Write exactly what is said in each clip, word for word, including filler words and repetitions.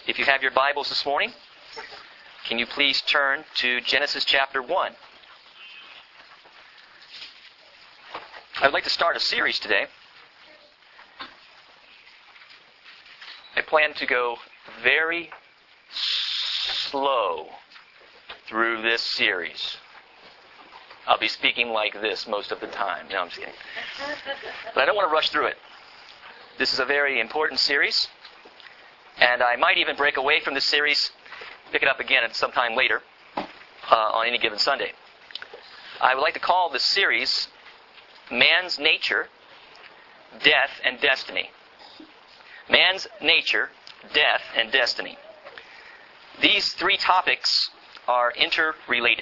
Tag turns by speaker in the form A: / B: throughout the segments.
A: If you have your Bibles this morning, can you please turn to Genesis chapter one? I'd like to start a series today. I plan to go very slow through this series. I'll be speaking like this most of the time. No, I'm just kidding. But I don't want to rush through it. This is a very important series, and I might even break away from this series, pick it up again at some time later uh, on any given Sunday. I would like to call this series Man's Nature, Death, and Destiny. Man's nature, death, and destiny. These three topics are interrelated.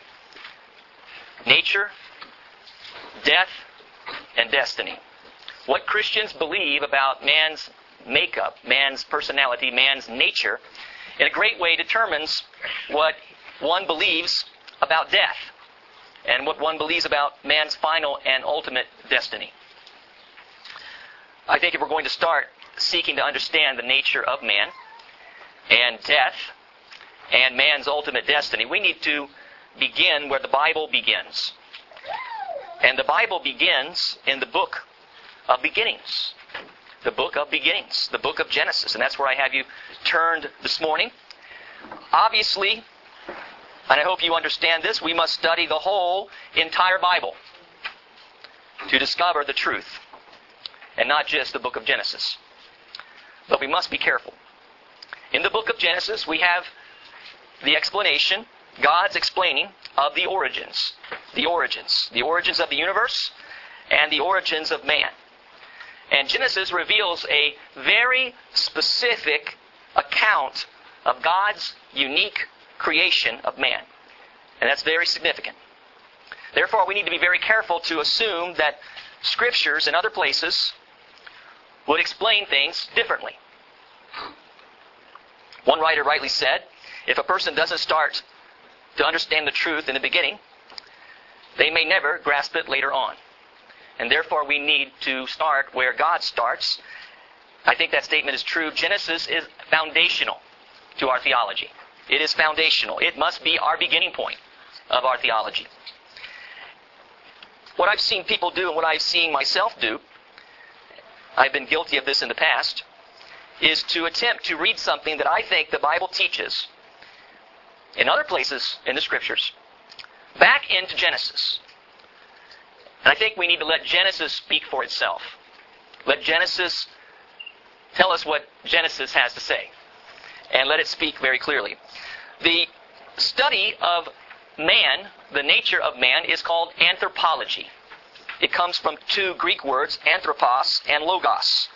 A: Nature, death, and destiny. What Christians believe about man's makeup, man's personality, man's nature, in a great way determines what one believes about death and what one believes about man's final and ultimate destiny. I think if we're going to start seeking to understand the nature of man and death and man's ultimate destiny, we need to begin where the Bible begins. And the Bible begins in the book of beginnings. The book of beginnings. The book of Genesis. And that's where I have you turned this morning. Obviously, and I hope you understand this, we must study the whole entire Bible to discover the truth. And not just the book of Genesis. But we must be careful. In the book of Genesis, we have the explanation, God's explaining of the origins. The origins. The origins of the universe and the origins of man. And Genesis reveals a very specific account of God's unique creation of man. And that's very significant. Therefore, we need to be very careful to assume that scriptures in other places would explain things differently. One writer rightly said, if a person doesn't start to understand the truth in the beginning, they may never grasp it later on. And therefore we need to start where God starts. I think that statement is true. Genesis is foundational to our theology. It is foundational. It must be our beginning point of our theology. What I've seen people do and what I've seen myself do, I've been guilty of this in the past, is to attempt to read something that I think the Bible teaches in other places in the Scriptures back into Genesis. And I think we need to let Genesis speak for itself. Let Genesis tell us what Genesis has to say. And let it speak very clearly. The study of man, the nature of man, is called anthropology. It comes from two Greek words, anthropos and logos.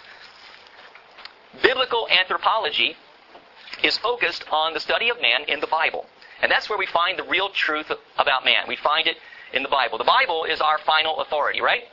A: Biblical anthropology is focused on the study of man in the Bible. And that's where we find the real truth about man. We find it in the Bible. The Bible is our final authority, right?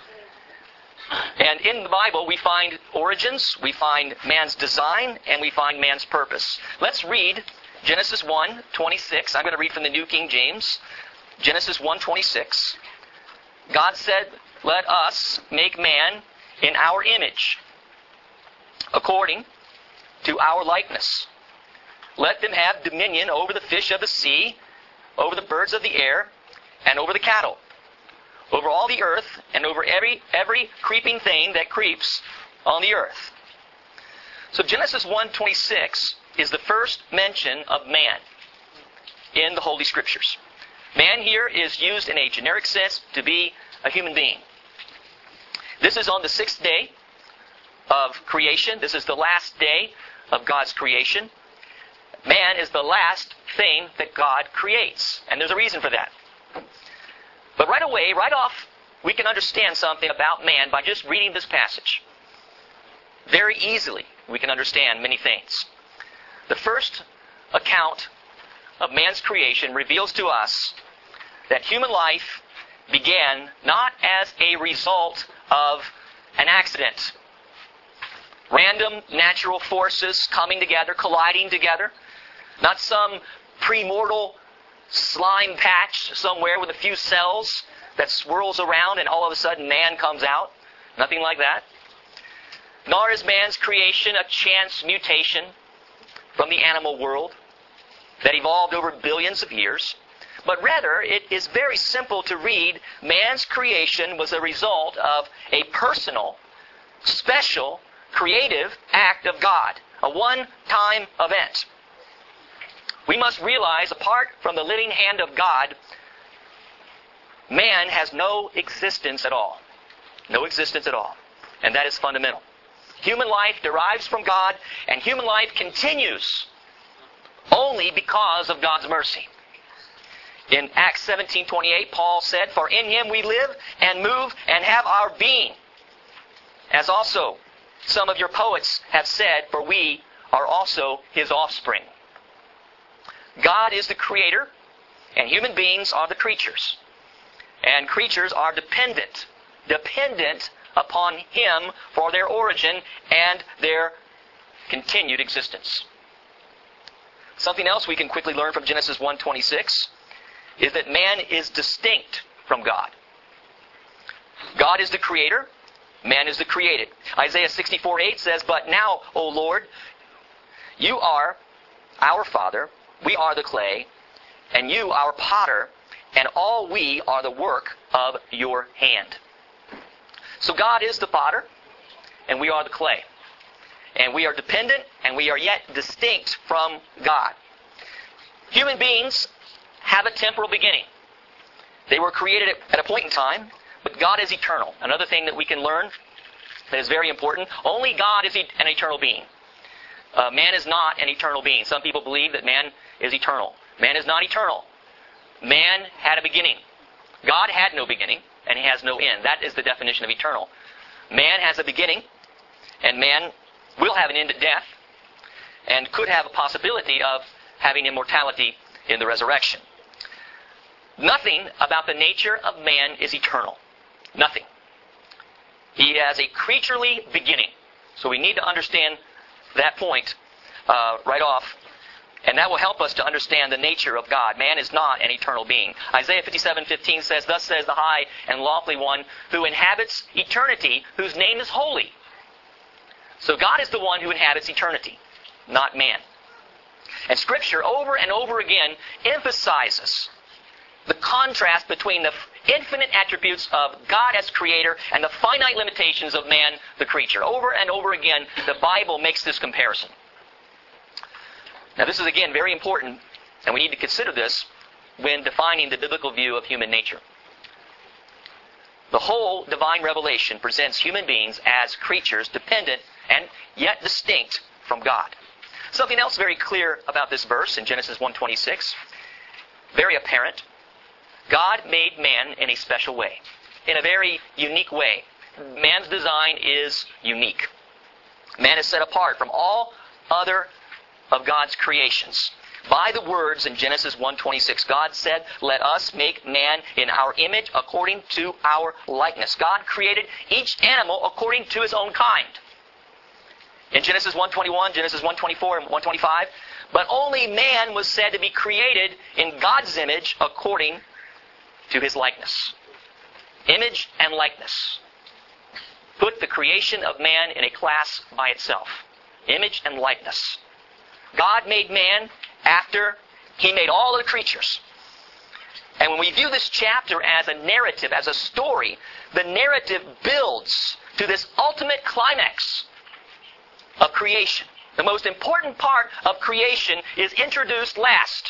A: And in the Bible we find origins, we find man's design, and we find man's purpose. Let's read Genesis one twenty-six. I'm going to read from the New King James. Genesis one twenty-six. God said, "Let us make man in our image, according to our likeness. Let them have dominion over the fish of the sea, over the birds of the air, and over the cattle, over all the earth, and over every every creeping thing that creeps on the earth." So Genesis one twenty-six is the first mention of man in the Holy Scriptures. Man here is used in a generic sense to be a human being. This is on the sixth day of creation. This is the last day of God's creation. Man is the last thing that God creates. And there's a reason for that. But right away, right off, we can understand something about man by just reading this passage. Very easily, we can understand many things. The first account of man's creation reveals to us that human life began not as a result of an accident. Random natural forces coming together, colliding together. Not some premortal slime patch somewhere with a few cells that swirls around and all of a sudden man comes out. Nothing like that. Nor is man's creation a chance mutation from the animal world that evolved over billions of years, but rather it is very simple to read. Man's creation was a result of a personal, special, creative act of God, a one-time event. We must realize, apart from the living hand of God, man has no existence at all. No existence at all. And that is fundamental. Human life derives from God, and human life continues only because of God's mercy. In Acts seventeen twenty-eight, Paul said, "For in Him we live and move and have our being. As also some of your poets have said, for we are also His offspring." God is the creator, and human beings are the creatures. And creatures are dependent, dependent upon Him for their origin and their continued existence. Something else we can quickly learn from Genesis one twenty-six is that man is distinct from God. God is the creator, man is the created. Isaiah sixty-four eight says, "But now, O Lord, you are our Father, we are the clay, and you our potter, and all we are the work of your hand." So God is the potter, and we are the clay. And we are dependent, and we are yet distinct from God. Human beings have a temporal beginning. They were created at a point in time, but God is eternal. Another thing that we can learn that is very important, only God is an eternal being. Uh, man is not an eternal being. Some people believe that man is eternal. Man is not eternal. Man had a beginning. God had no beginning, and He has no end. That is the definition of eternal. Man has a beginning, and man will have an end at death, and could have a possibility of having immortality in the resurrection. Nothing about the nature of man is eternal. Nothing. He has a creaturely beginning. So we need to understand that point uh, right off. And that will help us to understand the nature of God. Man is not an eternal being. Isaiah fifty-seven fifteen says, "Thus says the high and lofty one who inhabits eternity, whose name is holy." So God is the one who inhabits eternity, not man. And Scripture over and over again emphasizes the contrast between the infinite attributes of God as creator and the finite limitations of man, the creature. Over and over again, the Bible makes this comparison. Now this is again very important, and we need to consider this when defining the biblical view of human nature. The whole divine revelation presents human beings as creatures dependent and yet distinct from God. Something else very clear about this verse in Genesis one twenty-six, very apparent. God made man in a special way, in a very unique way. Man's design is unique. Man is set apart from all other of God's creations. By the words in Genesis one twenty-six, God said, "Let us make man in our image according to our likeness." God created each animal according to his own kind. In Genesis one twenty-one, Genesis one twenty-four, and one twenty-five, but only man was said to be created in God's image according to His likeness. Image and likeness. Put the creation of man in a class by itself. Image and likeness. God made man after He made all of the creatures. And when we view this chapter as a narrative, as a story, the narrative builds to this ultimate climax of creation. The most important part of creation is introduced last.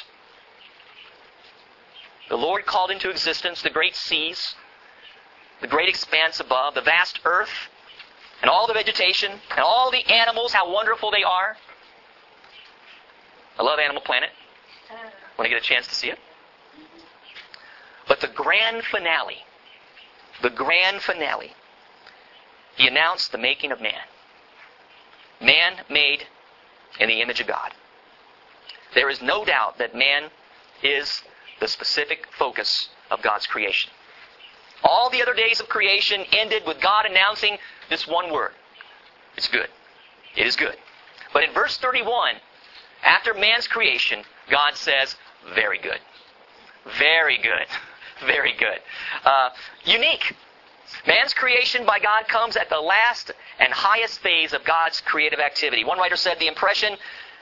A: The Lord called into existence the great seas, the great expanse above, the vast earth, and all the vegetation, and all the animals, how wonderful they are. I love Animal Planet. When I get a chance to see it. But the grand finale, the grand finale, He announced the making of man. Man made in the image of God. There is no doubt that man is the specific focus of God's creation. All the other days of creation ended with God announcing this one word. It's good. It is good. But in verse thirty-one, after man's creation, God says, very good. Very good. Very good. Uh, unique. Man's creation by God comes at the last and highest phase of God's creative activity. One writer said the impression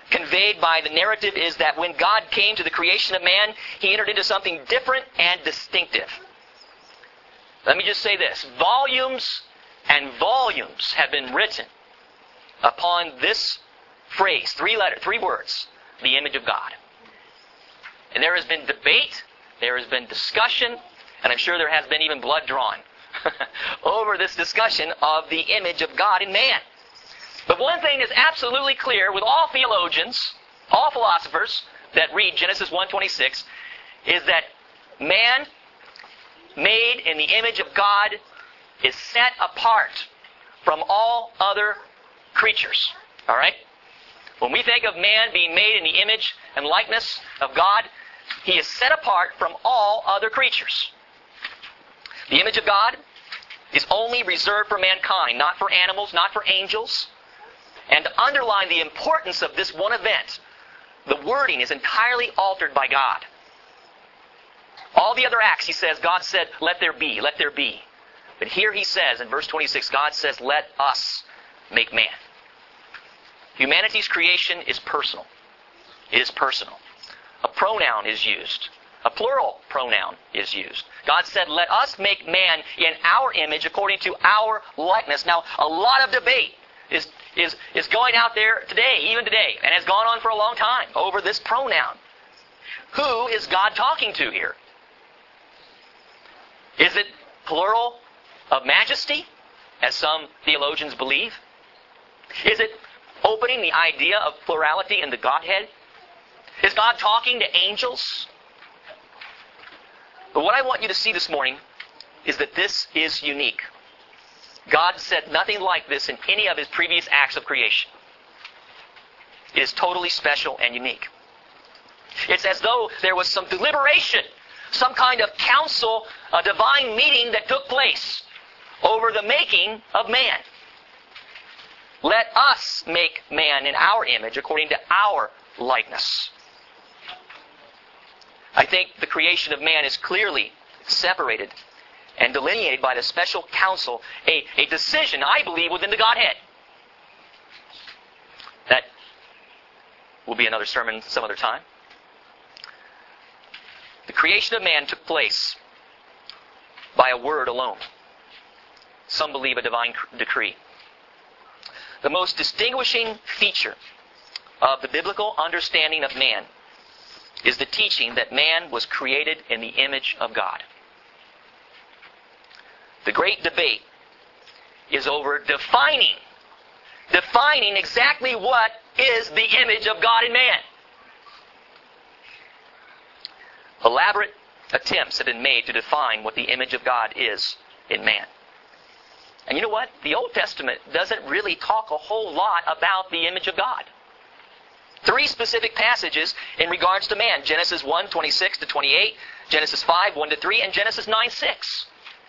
A: conveyed by the narrative is that when God came to the creation of man, He entered into something different and distinctive. Let me just say this. Volumes and volumes have been written upon this phrase, three letters, three words, the image of God. And there has been debate, there has been discussion, and I'm sure there has been even blood drawn over this discussion of the image of God in man. But one thing is absolutely clear with all theologians, all philosophers that read Genesis one twenty-six, is that man, made in the image of God, is set apart from all other creatures. All right? When we think of man being made in the image and likeness of God, he is set apart from all other creatures. The image of God is only reserved for mankind, not for animals, not for angels. And to underline the importance of this one event, the wording is entirely altered by God. All the other acts, he says, God said, let there be, let there be. But here he says, in verse twenty-six, God says, let us make man. Humanity's creation is personal. It is personal. A pronoun is used. A plural pronoun is used. God said, let us make man in our image according to our likeness. Now, a lot of debate is, is, is going out there today, even today, and has gone on for a long time over this pronoun. Who is God talking to here? Is it plural of majesty, as some theologians believe? Is it opening the idea of plurality in the Godhead? Is God talking to angels? But what I want you to see this morning is that this is unique. God said nothing like this in any of His previous acts of creation. It is totally special and unique. It's as though there was some deliberation, some kind of council, a divine meeting that took place over the making of man. Let us make man in our image according to our likeness. I think the creation of man is clearly separated and delineated by the special counsel, a, a decision, I believe, within the Godhead. That will be another sermon some other time. The creation of man took place by a word alone. Some believe a divine decree. The most distinguishing feature of the biblical understanding of man is the teaching that man was created in the image of God. The great debate is over defining, defining exactly what is the image of God in man. Elaborate attempts have been made to define what the image of God is in man. And you know what? The Old Testament doesn't really talk a whole lot about the image of God. Three specific passages in regards to man. Genesis one, twenty-six to twenty-eight, Genesis five, one to three, and Genesis nine, six.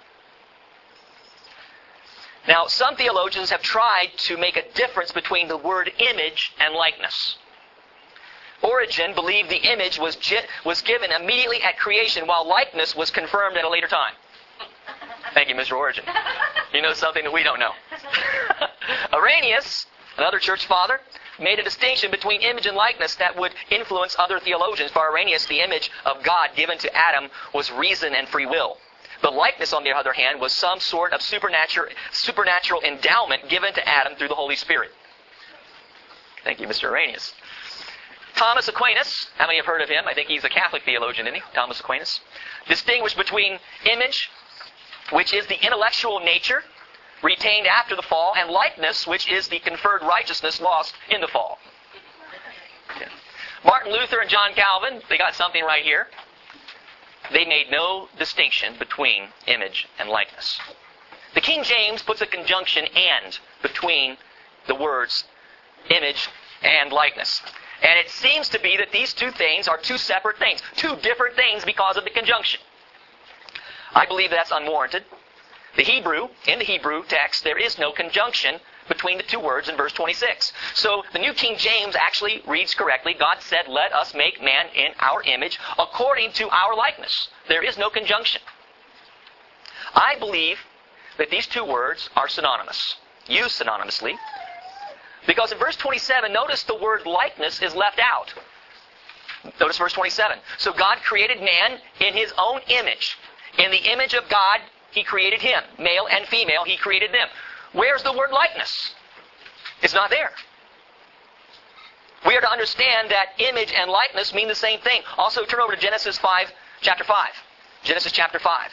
A: Now, some theologians have tried to make a difference between the word image and likeness. Origen believed the image was, was given immediately at creation, while likeness was confirmed at a later time. Thank you, Mister Origen. You know something that we don't know. Irenaeus, another church father, made a distinction between image and likeness that would influence other theologians. For Irenaeus, the image of God given to Adam was reason and free will. The likeness, on the other hand, was some sort of supernatural, supernatural endowment given to Adam through the Holy Spirit. Thank you, Mister Irenaeus. Thomas Aquinas, how many have heard of him? I think he's a Catholic theologian, isn't he? Thomas Aquinas. Distinguished between image, which is the intellectual nature retained after the fall, and likeness, which is the conferred righteousness lost in the fall. Yeah. Martin Luther and John Calvin, they got something right here. They made no distinction between image and likeness. The King James puts a conjunction "and" between the words image and likeness. And it seems to be that these two things are two separate things, two different things because of the conjunction. I believe that's unwarranted. The Hebrew, in the Hebrew text, there is no conjunction between the two words in verse twenty-six. So the New King James actually reads correctly. God said, let us make man in our image according to our likeness. There is no conjunction. I believe that these two words are synonymous, used synonymously. Because in verse twenty-seven, notice the word likeness is left out. Notice verse twenty-seven. So God created man in His own image. In the image of God, He created him. Male and female, He created them. Where's the word likeness? It's not there. We are to understand that image and likeness mean the same thing. Also, turn over to Genesis five, chapter five. Genesis chapter five.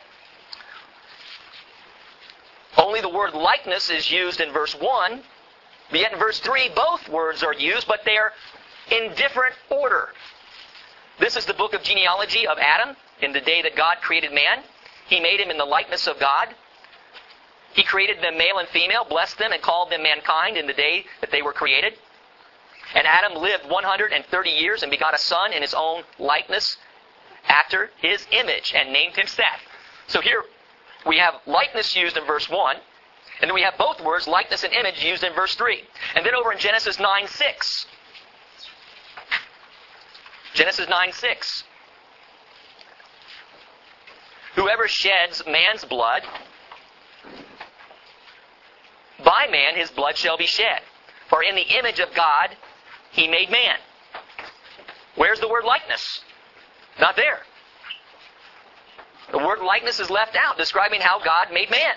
A: Only the word likeness is used in verse one. But yet in verse three, both words are used, but they are in different order. This is the book of genealogy of Adam. In the day that God created man, He made him in the likeness of God. He created them male and female, blessed them, and called them mankind in the day that they were created. And Adam lived one hundred thirty years and begot a son in his own likeness after his image and named him Seth. So here we have likeness used in verse one. And then we have both words, likeness and image, used in verse three. And then over in Genesis nine six. Genesis nine six. Whoever sheds man's blood, by man his blood shall be shed. For in the image of God He made man. Where's the word likeness? Not there. The word likeness is left out, describing how God made man.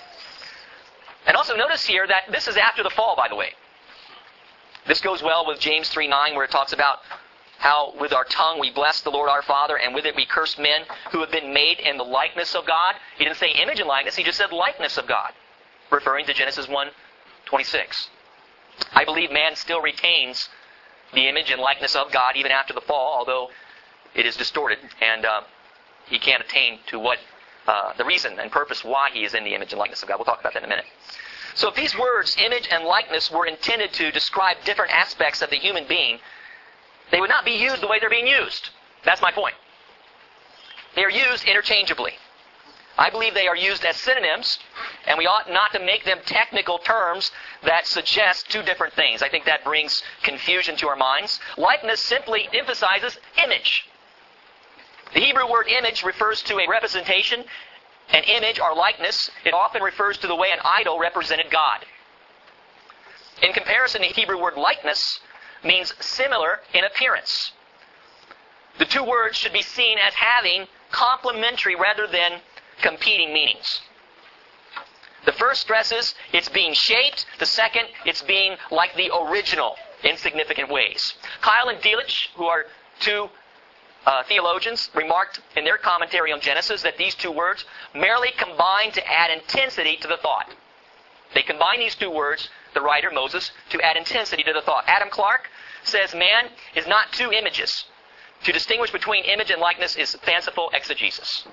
A: And also notice here that this is after the fall, by the way. This goes well with James three nine, where it talks about how with our tongue we bless the Lord our Father, and with it we curse men who have been made in the likeness of God. He didn't say image and likeness, he just said likeness of God, referring to Genesis one twenty-six. I believe man still retains the image and likeness of God even after the fall, although it is distorted, and uh, he can't attain to what uh, the reason and purpose why he is in the image and likeness of God. We'll talk about that in a minute. So if these words, image and likeness, were intended to describe different aspects of the human being, they would not be used the way they're being used. That's my point. They are used interchangeably. I believe they are used as synonyms, and we ought not to make them technical terms that suggest two different things. I think that brings confusion to our minds. Likeness simply emphasizes image. The Hebrew word image refers to a representation. An image or likeness, it often refers to the way an idol represented God. In comparison, the Hebrew word likeness means similar in appearance. The two words should be seen as having complementary rather than competing meanings. The first stresses it's being shaped. The second, it's being like the original in significant ways. Keil and Delitzsch, who are two uh, theologians, remarked in their commentary on Genesis that these two words merely combine to add intensity to the thought. They combine these two words, the writer, Moses, to add intensity to the thought. Adam Clarke says man is not two images. To distinguish between image and likeness is fanciful exegesis.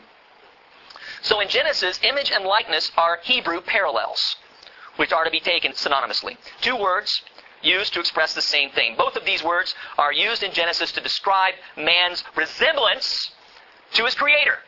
A: So in Genesis, image and likeness are Hebrew parallels, which are to be taken synonymously. Two words used to express the same thing. Both of these words are used in Genesis to describe man's resemblance to his Creator.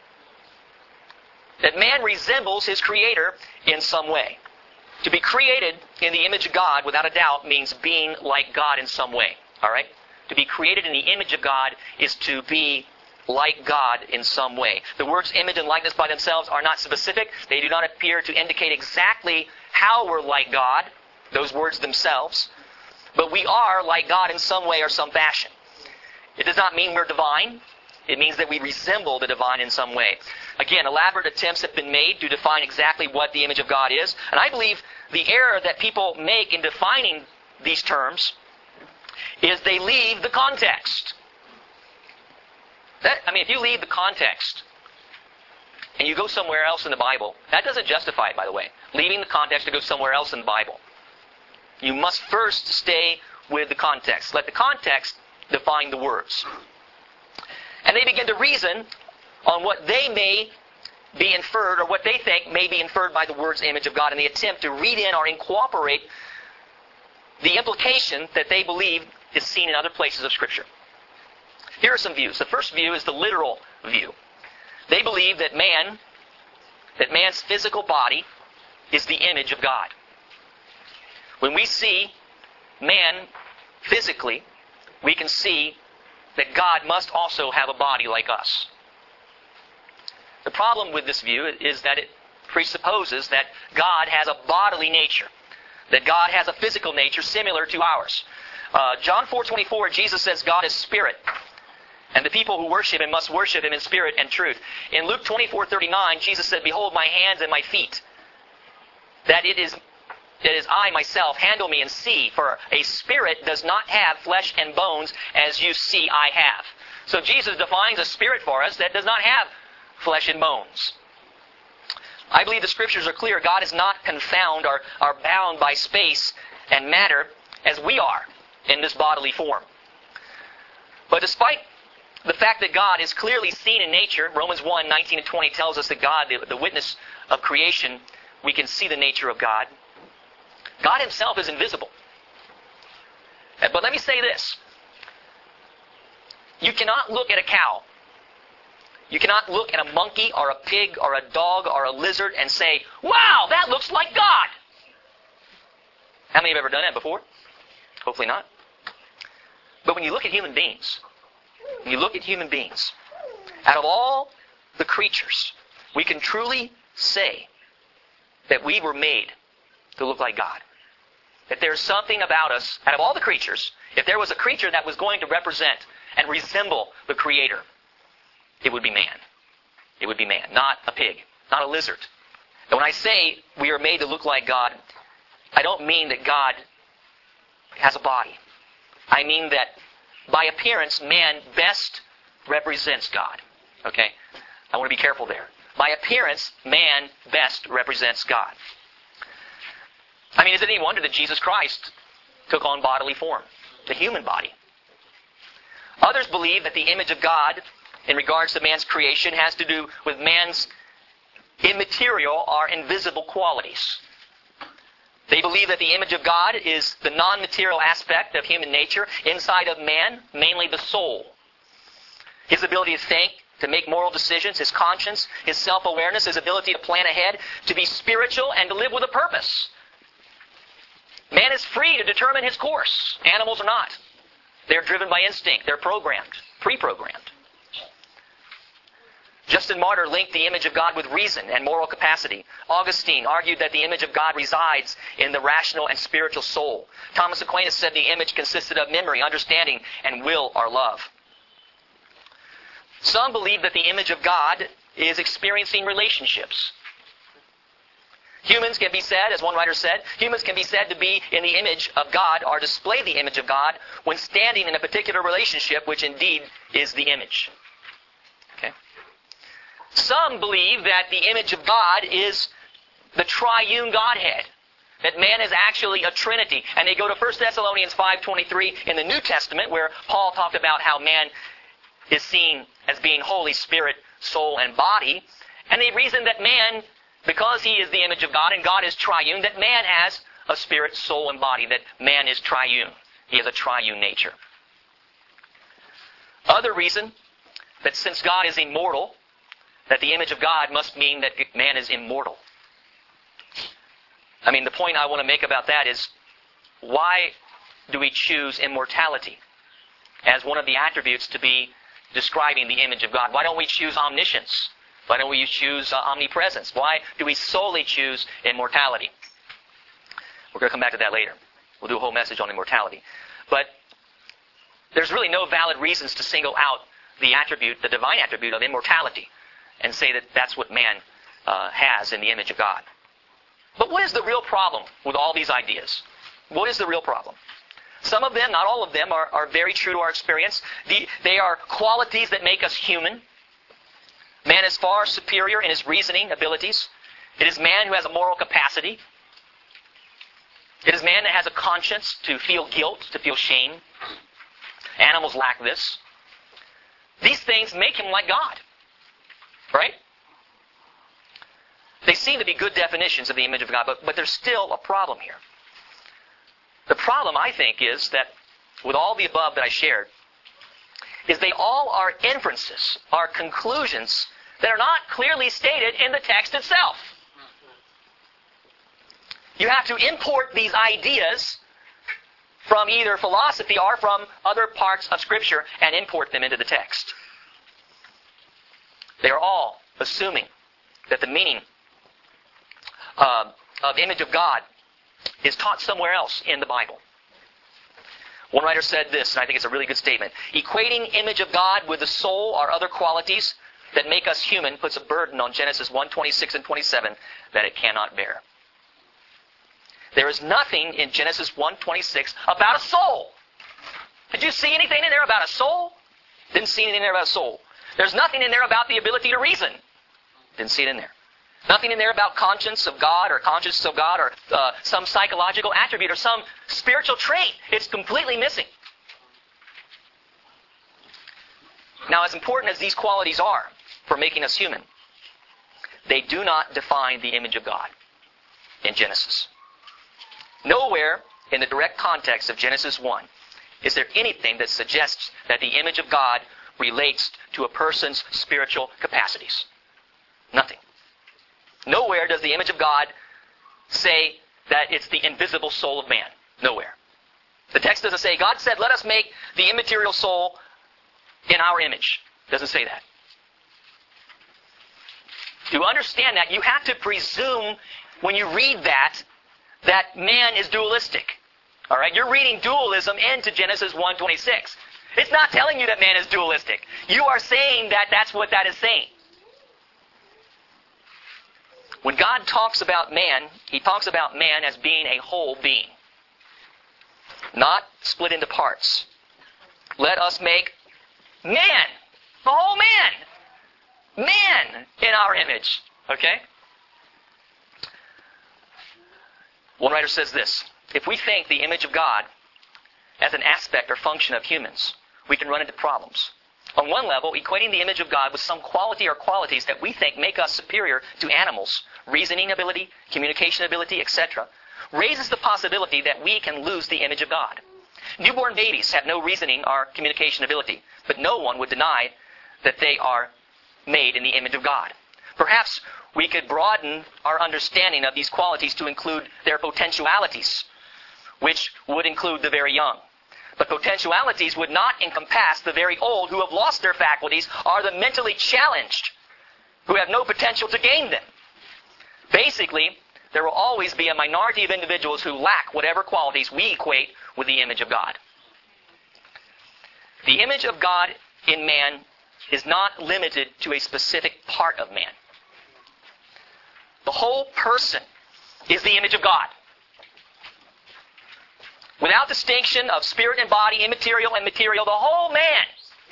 A: That man resembles his Creator in some way. To be created in the image of God, without a doubt, means being like God in some way. All right? To be created in the image of God is to be like God in some way. The words image and likeness by themselves are not specific. They do not appear to indicate exactly how we're like God, those words themselves. But we are like God in some way or some fashion. It does not mean we're divine. It means that we resemble the divine in some way. Again, elaborate attempts have been made to define exactly what the image of God is. And I believe the error that people make in defining these terms is they leave the context. That, I mean, if you leave the context and you go somewhere else in the Bible, that doesn't justify it, by the way. Leaving the context to go somewhere else in the Bible. You must first stay with the context. Let the context define the words. And they begin to reason on what they may be inferred, or what they think may be inferred by the words image of God, and they attempt to read in or incorporate the implication that they believe is seen in other places of Scripture. Here are some views. The first view is the literal view. They believe that man, that man's physical body is the image of God. When we see man physically, we can see that God must also have a body like us. The problem with this view is that it presupposes that God has a bodily nature. that God has a physical nature similar to ours. Uh, John four twenty-four, Jesus says God is spirit, and the people who worship Him must worship Him in spirit and truth. In Luke twenty-four thirty-nine, Jesus said, "Behold my hands and my feet, that it is that is I myself. Handle me and see, for a spirit does not have flesh and bones as you see I have." So Jesus defines a spirit for us that does not have flesh and bones. I believe the Scriptures are clear. God is not confounded or, or bound by space and matter as we are in this bodily form. But despite the fact that God is clearly seen in nature, Romans one nineteen and twenty tells us that God, the, the witness of creation, we can see the nature of God. God Himself is invisible. But let me say this. You cannot look at a cow. You cannot look at a monkey or a pig or a dog or a lizard and say, "Wow, that looks like God." How many have ever done that before? Hopefully not. But when you look at human beings, when you look at human beings, out of all the creatures, we can truly say that we were made to look like God. That there's something about us, out of all the creatures, if there was a creature that was going to represent and resemble the Creator, it would be man. It would be man, not a pig, not a lizard. And when I say we are made to look like God, I don't mean that God has a body. I mean that by appearance, man best represents God. Okay? I want to be careful there. By appearance, man best represents God. I mean, is it any wonder that Jesus Christ took on bodily form, the human body? Others believe that the image of God, in regards to man's creation, has to do with man's immaterial or invisible qualities. They believe that the image of God is the non-material aspect of human nature inside of man, mainly the soul. His ability to think, to make moral decisions, his conscience, his self-awareness, his ability to plan ahead, to be spiritual, and to live with a purpose. Man is free to determine his course. Animals are not. They're driven by instinct. They're programmed, pre-programmed. Justin Martyr linked the image of God with reason and moral capacity. Augustine argued that the image of God resides in the rational and spiritual soul. Thomas Aquinas said the image consisted of memory, understanding, and will or love. Some believe that the image of God is experiencing relationships. Humans can be said, as one writer said, humans can be said to be in the image of God or display the image of God when standing in a particular relationship, which indeed is the image. Okay? Some believe that the image of God is the triune Godhead, that man is actually a trinity. And they go to First Thessalonians five twenty-three in the New Testament, where Paul talked about how man is seen as being Holy Spirit, soul, and body. And they reason that man, because he is the image of God and God is triune, that man has a spirit, soul, and body, that man is triune. He has a triune nature. Other reason that since God is immortal, that the image of God must mean that man is immortal. I mean, the point I want to make about that is, why do we choose immortality as one of the attributes to be describing the image of God? Why don't we choose omniscience? Why don't we choose uh, omnipresence? Why do we solely choose immortality? We're going to come back to that later. We'll do a whole message on immortality. But there's really no valid reasons to single out the attribute, the divine attribute of immortality, and say that that's what man uh, has in the image of God. But what is the real problem with all these ideas? What is the real problem? Some of them, not all of them, are, are very true to our experience. The, they are qualities that make us human. Man is far superior in his reasoning abilities. It is man who has a moral capacity. It is man that has a conscience to feel guilt, to feel shame. Animals lack this. These things make him like God. Right? They seem to be good definitions of the image of God, but, but there's still a problem here. The problem, I think, is that with all the above that I shared, is they all are inferences, are conclusions that are not clearly stated in the text itself. You have to import these ideas from either philosophy or from other parts of Scripture and import them into the text. They are all assuming that the meaning uh, of image of God is taught somewhere else in the Bible. One writer said this, and I think it's a really good statement. Equating image of God with the soul or other qualities that make us human puts a burden on Genesis one twenty-six and twenty-seven that it cannot bear. There is nothing in Genesis one twenty-six about a soul. Did you see anything in there about a soul? Didn't see anything in there about a soul. There's nothing in there about the ability to reason. Didn't see it in there. Nothing in there about conscience of God or conscience of God or uh, some psychological attribute or some spiritual trait. It's completely missing. Now, as important as these qualities are for making us human, they do not define the image of God in Genesis. Nowhere in the direct context of Genesis one is there anything that suggests that the image of God relates to a person's spiritual capacities. Nothing. Nowhere does the image of God say that it's the invisible soul of man. Nowhere. The text doesn't say, God said, let us make the immaterial soul in our image. It doesn't say that. To understand that, you have to presume, when you read that, that man is dualistic. All right? You're reading dualism into Genesis one twenty-six. It's not telling you that man is dualistic. You are saying that that's what that is saying. When God talks about man, He talks about man as being a whole being, not split into parts. Let us make man, the whole man, man in our image. Okay? One writer says this: if we think the image of God as an aspect or function of humans, we can run into problems. On one level, equating the image of God with some quality or qualities that we think make us superior to animals, reasoning ability, communication ability, et cetera, raises the possibility that we can lose the image of God. Newborn babies have no reasoning or communication ability, but no one would deny that they are made in the image of God. Perhaps we could broaden our understanding of these qualities to include their potentialities, which would include the very young. But potentialities would not encompass the very old who have lost their faculties or the mentally challenged who have no potential to gain them. Basically, there will always be a minority of individuals who lack whatever qualities we equate with the image of God. The image of God in man is not limited to a specific part of man. The whole person is the image of God. Without distinction of spirit and body, immaterial and material, the whole man.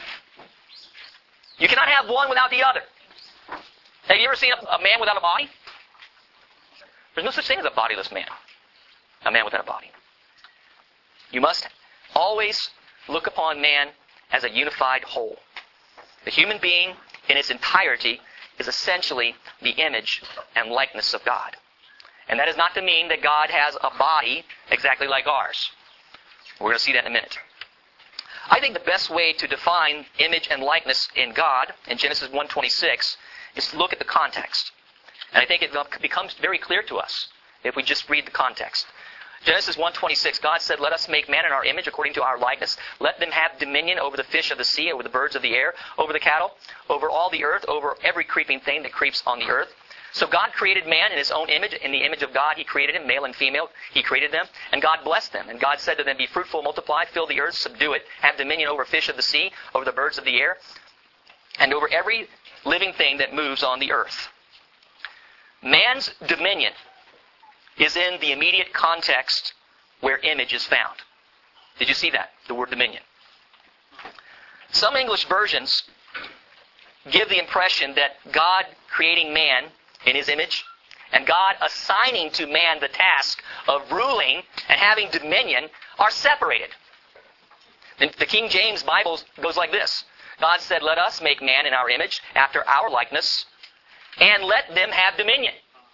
A: You cannot have one without the other. Have you ever seen a, a man without a body? There's no such thing as a bodiless man. A man without a body. You must always look upon man as a unified whole. The human being in its entirety is essentially the image and likeness of God. And that is not to mean that God has a body exactly like ours. We're going to see that in a minute. I think the best way to define image and likeness in God, in Genesis one twenty-six, is to look at the context. And I think it becomes very clear to us if we just read the context. Genesis one twenty-six, God said, let us make man in our image according to our likeness. Let them have dominion over the fish of the sea, over the birds of the air, over the cattle, over all the earth, over every creeping thing that creeps on the earth. So God created man in His own image. In the image of God, He created him, male and female. He created them, and God blessed them. And God said to them, be fruitful, multiply, fill the earth, subdue it, have dominion over fish of the sea, over the birds of the air, and over every living thing that moves on the earth. Man's dominion is in the immediate context where image is found. Did you see that? The word dominion. Some English versions give the impression that God creating man in His image and God assigning to man the task of ruling and having dominion are separated. The King James Bible goes like this. God said, let us make man in our image, after our likeness, and let them have dominion.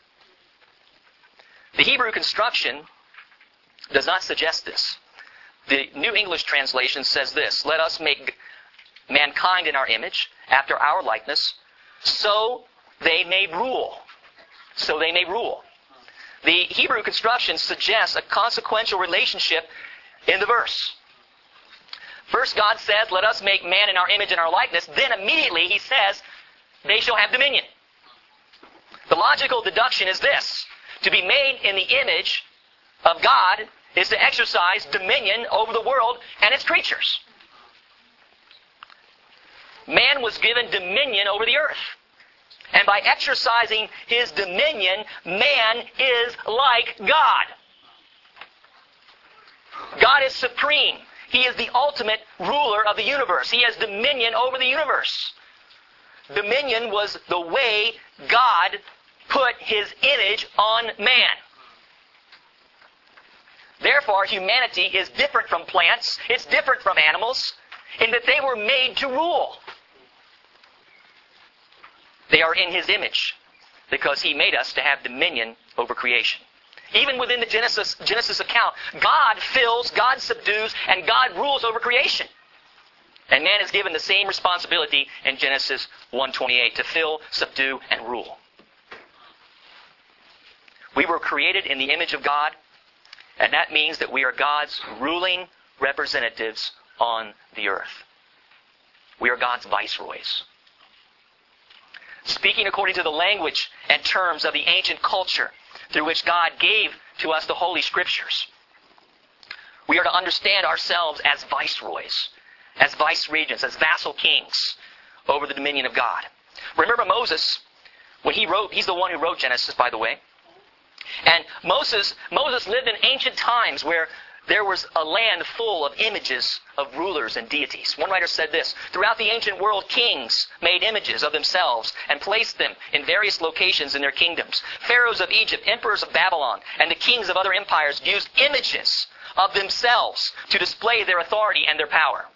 A: The Hebrew construction does not suggest this. The New English translation says this, let us make mankind in our image, after our likeness, so they may rule. So they may rule. The Hebrew construction suggests a consequential relationship in the verse. First, God says, let us make man in our image and our likeness. Then immediately He says, they shall have dominion. The logical deduction is this. To be made in the image of God is to exercise dominion over the world and its creatures. Man was given dominion over the earth. And by exercising his dominion, man is like God. God is supreme. He is the ultimate ruler of the universe. He has dominion over the universe. Dominion was the way God put His image on man. Therefore, humanity is different from plants. It's different from animals in that they were made to rule. They are in His image because He made us to have dominion over creation. Even within the Genesis, Genesis account, God fills, God subdues, and God rules over creation. And man is given the same responsibility in Genesis one twenty-eight, to fill, subdue, and rule. We were created in the image of God, and that means that we are God's ruling representatives on the earth. We are God's viceroys. Speaking according to the language and terms of the ancient culture through which God gave to us the Holy Scriptures, we are to understand ourselves as viceroys, as vice-regents, as vassal kings over the dominion of God. Remember Moses, when he wrote, he's the one who wrote Genesis, by the way. And Moses, Moses lived in ancient times where there was a land full of images of rulers and deities. One writer said this: throughout the ancient world, kings made images of themselves and placed them in various locations in their kingdoms. Pharaohs of Egypt, emperors of Babylon, and the kings of other empires used images of themselves to display their authority and their power.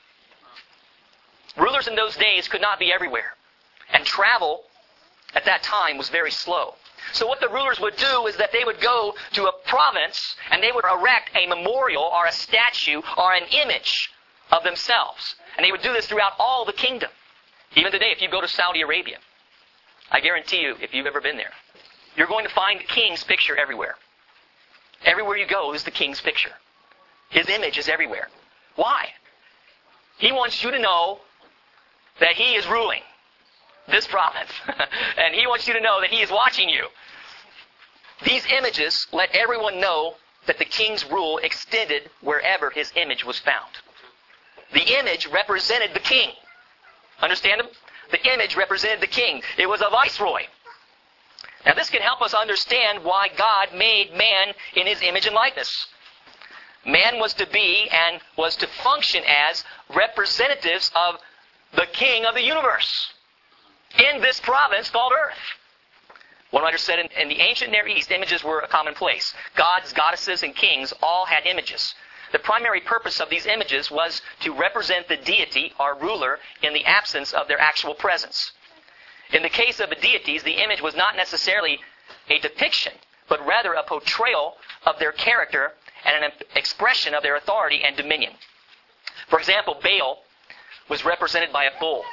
A: Rulers in those days could not be everywhere, and travel at that time was very slow. So what the rulers would do is that they would go to a province and they would erect a memorial or a statue or an image of themselves. And they would do this throughout all the kingdom. Even today, if you go to Saudi Arabia, I guarantee you, if you've ever been there, you're going to find the king's picture everywhere. Everywhere you go is the king's picture. His image is everywhere. Why? He wants you to know that he is ruling this province. And he wants you to know that he is watching you. These images let everyone know that the king's rule extended wherever his image was found. The image represented the king. Understand him? The image represented the king. It was a viceroy. Now this can help us understand why God made man in His image and likeness. Man was to be and was to function as representatives of the king of the universe in this province called Earth. One writer said in, in the ancient Near East, images were a commonplace. Gods, goddesses, and kings all had images. The primary purpose of these images was to represent the deity or ruler in the absence of their actual presence. In the case of the deities, the image was not necessarily a depiction, but rather a portrayal of their character and an expression of their authority and dominion. For example, Baal was represented by a bull.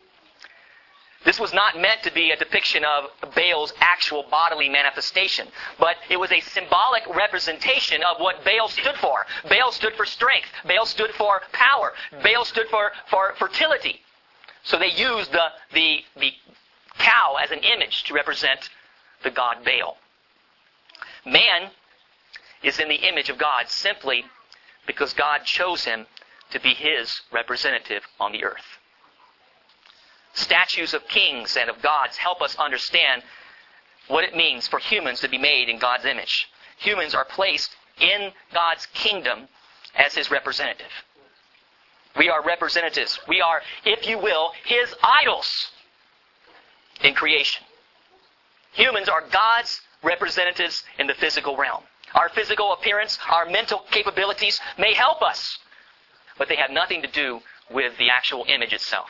A: This was not meant to be a depiction of Baal's actual bodily manifestation, but it was a symbolic representation of what Baal stood for. Baal stood for strength. Baal stood for power. Baal stood for, for fertility. So they used the, the, the cow as an image to represent the god Baal. Man is in the image of God simply because God chose him to be His representative on the earth. Statues of kings and of gods help us understand what it means for humans to be made in God's image. Humans are placed in God's kingdom as His representative. We are representatives. We are, if you will, His idols in creation. Humans are God's representatives in the physical realm. Our physical appearance, our mental capabilities may help us, but they have nothing to do with the actual image itself.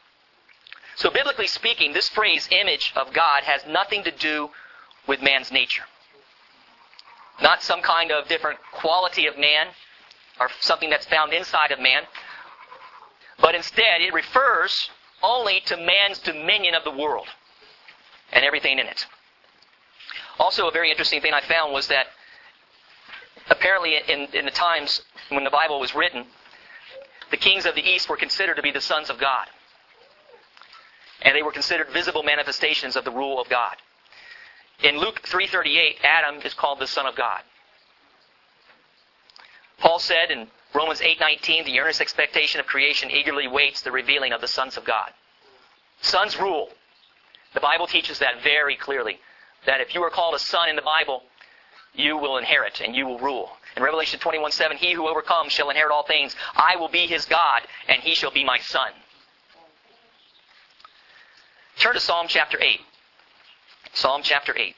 A: So biblically speaking, this phrase, image of God, has nothing to do with man's nature. Not some kind of different quality of man or something that's found inside of man, but instead it refers only to man's dominion of the world and everything in it. Also, a very interesting thing I found was that apparently in, in the times when the Bible was written, the kings of the East were considered to be the sons of God. And they were considered visible manifestations of the rule of God. In Luke three thirty-eight, Adam is called the Son of God. Paul said in Romans eight nineteen, the earnest expectation of creation eagerly waits the revealing of the sons of God. Sons rule. The Bible teaches that very clearly. That if you are called a son in the Bible, you will inherit and you will rule. In Revelation twenty-one seven, he who overcomes shall inherit all things. I will be his God, and he shall be my son. Turn to Psalm chapter eight. Psalm chapter eight.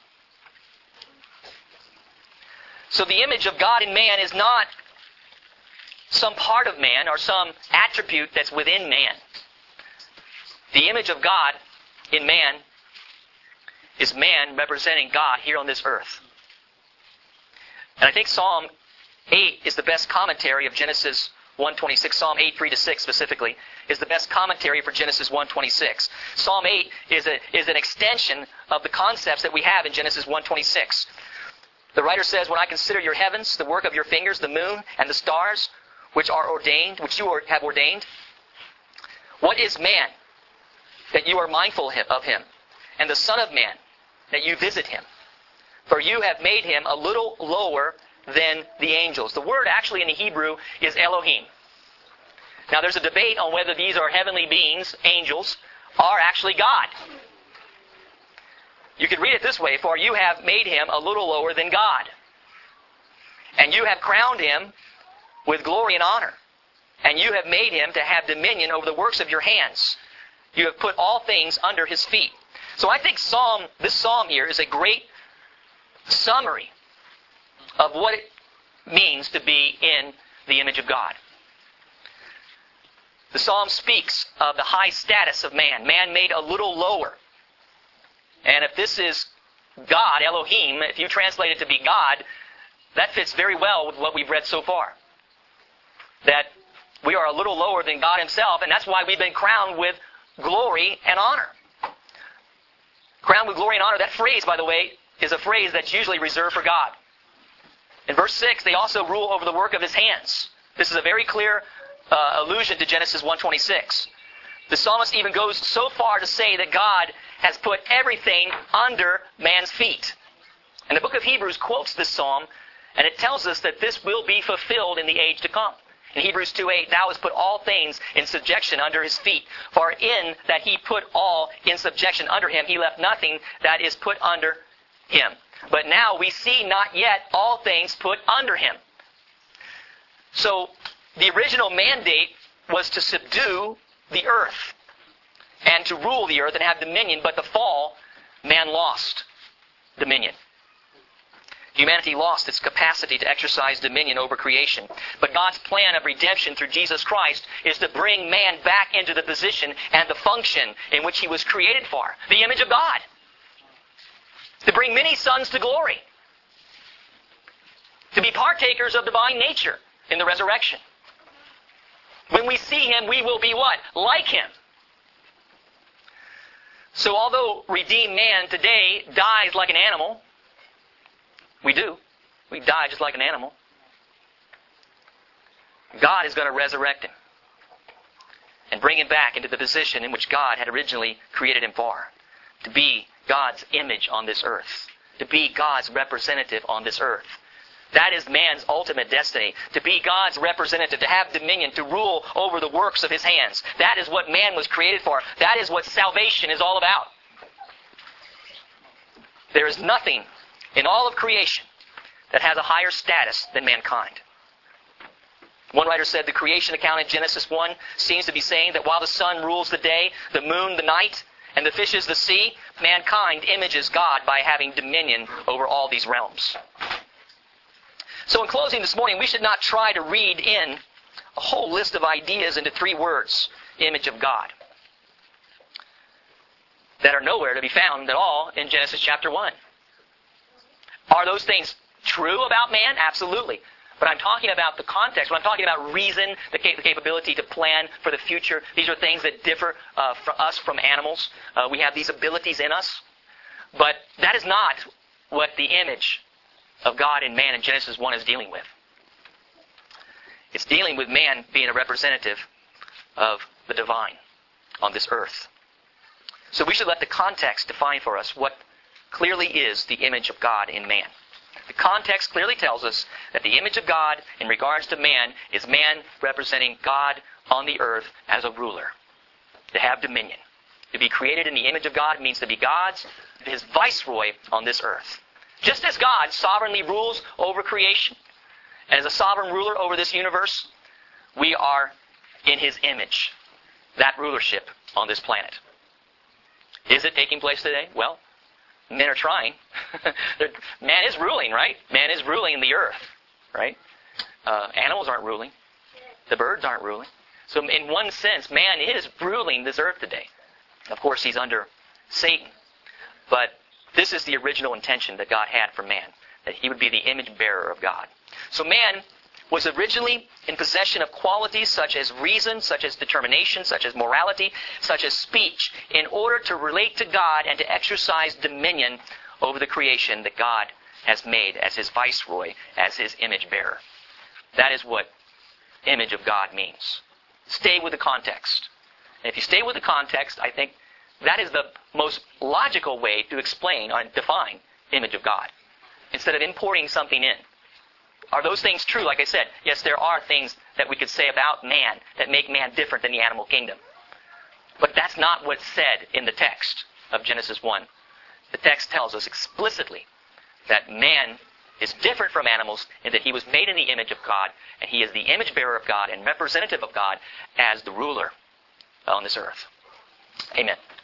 A: So the image of God in man is not some part of man or some attribute that's within man. The image of God in man is man representing God here on this earth. And I think Psalm eight is the best commentary of Genesis one twenty-six. Psalm eight, three to six specifically, is the best commentary for Genesis one twenty-six. Psalm eight is, a, is an extension of the concepts that we have in Genesis one twenty-six. The writer says, when I consider your heavens, the work of your fingers, the moon and the stars, which are ordained, which you have ordained, what is man that you are mindful of him, and the Son of Man that you visit him? For you have made him a little lower than the angels. The word actually in the Hebrew is Elohim. Now there's a debate on whether these are heavenly beings, angels, are actually God. You could read it this way, for you have made him a little lower than God. And you have crowned him with glory and honor. And you have made him to have dominion over the works of your hands. You have put all things under his feet. So I think Psalm, this psalm here is a great summary of what it means to be in the image of God. The psalm speaks of the high status of man. Man made a little lower. And if this is God, Elohim, if you translate it to be God, that fits very well with what we've read so far. That we are a little lower than God himself, and that's why we've been crowned with glory and honor. Crowned with glory and honor, that phrase, by the way, is a phrase that's usually reserved for God. In verse six, they also rule over the work of his hands. This is a very clear uh, allusion to Genesis one twenty-six. The psalmist even goes so far to say that God has put everything under man's feet. And the book of Hebrews quotes this psalm, and it tells us that this will be fulfilled in the age to come. In Hebrews two eight, thou hast put all things in subjection under his feet. For in that he put all in subjection under him, he left nothing that is put under him. But now we see not yet all things put under him. So the original mandate was to subdue the earth and to rule the earth and have dominion, but the fall, man lost dominion. Humanity lost its capacity to exercise dominion over creation. But God's plan of redemption through Jesus Christ is to bring man back into the position and the function in which he was created for, the image of God. To bring many sons to glory. To be partakers of divine nature in the resurrection. When we see him, we will be what? Like him. So although redeemed man today dies like an animal, we do. We die just like an animal. God is going to resurrect him and bring him back into the position in which God had originally created him for. To be God's image on this earth. To be God's representative on this earth. That is man's ultimate destiny. To be God's representative, to have dominion, to rule over the works of his hands. That is what man was created for. That is what salvation is all about. There is nothing in all of creation that has a higher status than mankind. One writer said the creation account in Genesis one seems to be saying that while the sun rules the day, the moon the night, and the fishes the sea, mankind images God by having dominion over all these realms. So in closing this morning, we should not try to read in a whole list of ideas into three words, image of God, that are nowhere to be found at all in Genesis chapter one. Are those things true about man? Absolutely. But I'm talking about the context. When I'm talking about reason, the, cap- the capability to plan for the future, these are things that differ uh, from us from animals. Uh, we have these abilities in us. But that is not what the image of God in man in Genesis one is dealing with. It's dealing with man being a representative of the divine on this earth. So we should let the context define for us what clearly is the image of God in man. The context clearly tells us that the image of God in regards to man is man representing God on the earth as a ruler, to have dominion. To be created in the image of God means to be God's, his viceroy on this earth. Just as God sovereignly rules over creation, and as a sovereign ruler over this universe, we are in his image, that rulership on this planet. Is it taking place today? Well, men are trying. Man is ruling, right? Man is ruling the earth, right? Uh, animals aren't ruling. The birds aren't ruling. So in one sense, man is ruling this earth today. Of course, he's under Satan. But this is the original intention that God had for man, that he would be the image bearer of God. So man was originally in possession of qualities such as reason, such as determination, such as morality, such as speech, in order to relate to God and to exercise dominion over the creation that God has made as his viceroy, as his image bearer. That is what image of God means. Stay with the context. And if you stay with the context, I think that is the most logical way to explain or define image of God, instead of importing something in. Are those things true? Like I said, yes, there are things that we could say about man that make man different than the animal kingdom. But that's not what's said in the text of Genesis one. The text tells us explicitly that man is different from animals in that he was made in the image of God, and he is the image bearer of God and representative of God as the ruler on this earth. Amen.